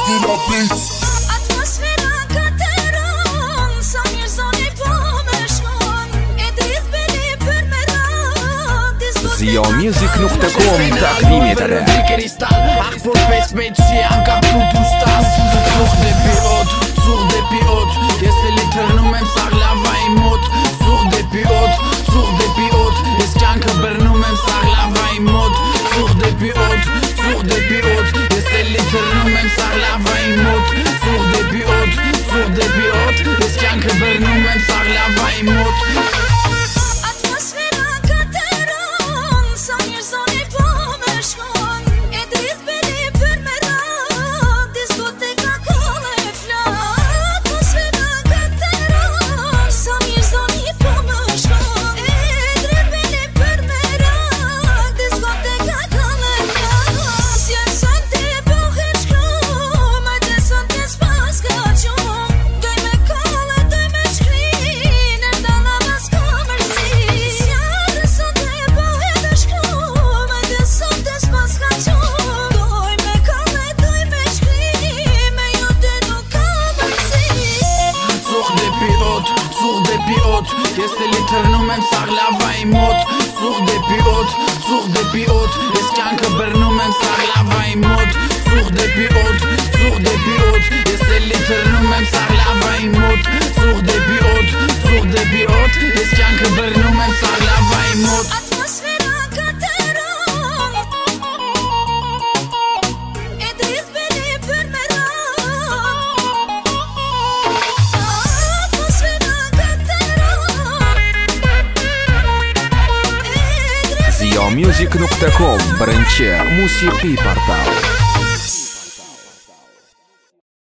Vila Beats. Atmosfera katëron, sa mirë zoni po me shkon. E dritë beli për me ra. ZioMusic.com takdimet e re. Akpor 15 që janë ka prutu stas. Sur dhe pilot, sur dhe pilot. Jesë litër në me msak lava i mot. Sur dhe pilot, sur dhe pilot. Jesë kanë këbër në me msak lava i mot. Sur dhe pilot, sur dhe pilot. Jesë litër në me msak lava i mot. Sur dhe pilot, sur dhe pilot. Jesë kanë këbër në me msak lava i mot. Jesë litër në me msak lava i mot. Sur dhe pilot, sur dhe pilot. Jesë kanë këbër në me msak lava i mot. Sur dhe pilot, sur dhe pilot. Jesë litër në me msak lava i mot. Sur dhe pilot, sur dhe pilot. Jesë kanë këbër në me msak lava i mot. ZioMusic.com, Brënqer, Musiqi Portal.